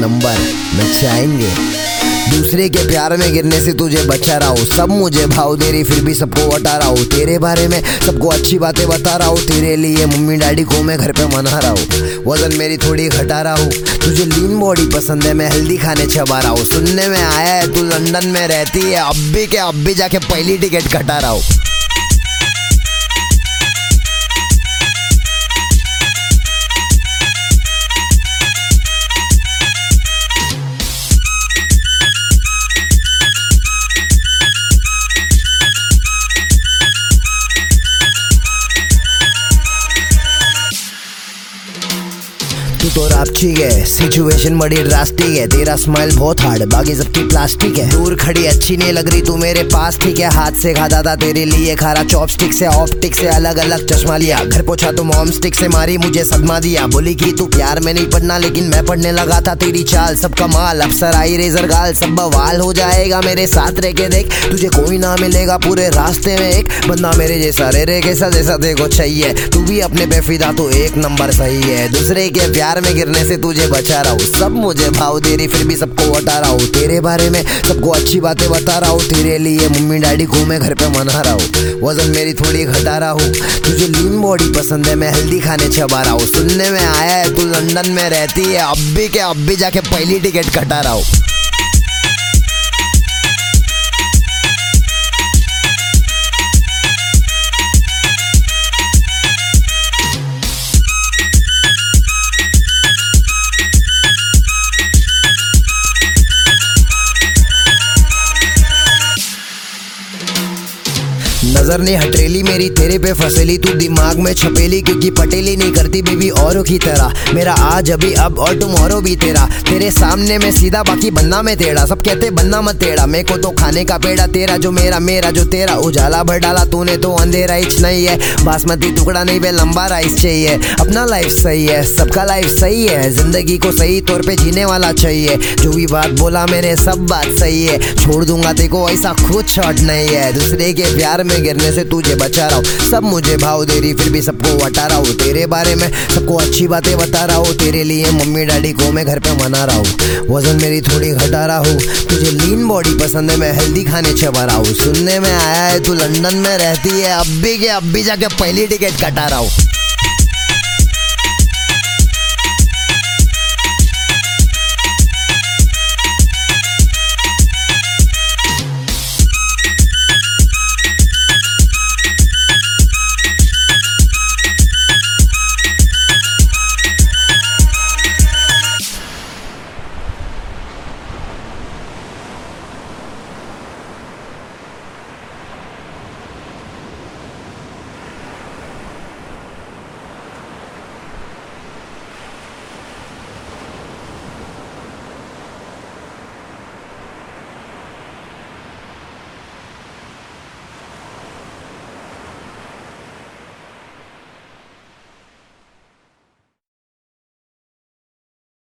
Number नचाएंगे। दूसरे के प्यार में गिरने से तुझे बचा रहा हूँ, सब मुझे भाव दे रही फिर भी सबको बता रहा हूँ। तेरे बारे में सबको अच्छी बातें बता रहा हूँ, तेरे लिए मम्मी डैडी को मैं घर पे मना रहा हूँ। वजन मेरी थोड़ी घटा रहा हूँ, तुझे लीन बॉडी पसंद है, मैं हेल्दी खाने चबा रहा हूँ। सुनने में आया है तू लंदन में रहती है, अब भी जाके पहली टिकट कटा रहा हूँ। तू तो रापचिक है, सिचुएशन बड़ी ड्रास्टिक है, तेरा स्माइल बहुत हार्ड बाकी सबकी प्लास्टिक है। दूर खड़ी अच्छी नहीं लग रही तू मेरे पास ठीक है, हाथ से खाता था तेरे लिए खारा चॉपस्टिक से, ऑप्टिक से अलग अलग चश्मा लिया, घर पहुंचा तो मॉम स्टिक से मारी मुझे सदमा दिया। बोली कि तू प्यार में नहीं पढ़ना लेकिन मैं पढ़ने लगा था, तेरी चाल सब कमाल, अफसर आई रेजर गाल सब बवाल हो जाएगा मेरे साथ रह के देख, तुझे कोई ना मिलेगा पूरे रास्ते में एक बंदा मेरे जैसा रे कैसा जैसा देखो चाहिए, तू भी अपने पे फिदा तो एक नंबर सही है। दूसरे के प्यार में गिरने से तुझे बचा रहा हूँ, सब मुझे भाव दे रही फिर भी सबको बता रहा हूँ। तेरे बारे में सबको अच्छी बातें बता रहा हूँ, तेरे लिए मम्मी डैडी को मैं घर पे मना रहा हूँ। वजन मेरी थोड़ी घटा रहा हूँ, तुझे लीन बॉडी पसंद है, मैं हेल्दी खाने चबा रहा हूँ। सुनने में आया है तू लंदन में रहती है, अब भी जाके पहली टिकट कटा रहा हूँ। नजर ने हटरेली मेरी तेरे पे फसेली, तू दिमाग में छपेली क्योंकि पटेली नहीं करती बेबी औरों की तरह। मेरा आज अभी अब और टुमारो भी तेरा, तेरे सामने मैं सीधा बाकी बनना मैं टेढ़ा, सब कहते बनना मत टेढ़ा, मेरे को तो खाने का पेड़ा तेरा जो मेरा मेरा जो तेरा, उजाला भर डाला तूने तो अंधेरा ही नहीं है, बासमती टुकड़ा नहीं वे लंबा राइस चाहिए। अपना लाइफ सही है सबका लाइफ सही है, जिंदगी को सही तौर पे जीने वाला चाहिए, जो भी बात बोला मैंने सब बात सही है, छोड़ दूंगा तेको ऐसा खुद शॉट नहीं है। दूसरे के प्यार में गिरने से तुझे बचा रहा हूँ, सब मुझे भाव दे रही फिर भी सबको बता रहा हूँ। तेरे बारे में सबको अच्छी बातें बता रहा हूँ, तेरे लिए मम्मी डैडी को मैं घर पे मना रहा हूँ। वजन मेरी थोड़ी घटा रहा हूँ, तुझे लीन बॉडी पसंद है, मैं हेल्दी खाने चबा रहा हूँ। सुनने में आया है तू लंदन में रहती है, अब भी जाके पहली टिकट कटा रहा हूँ।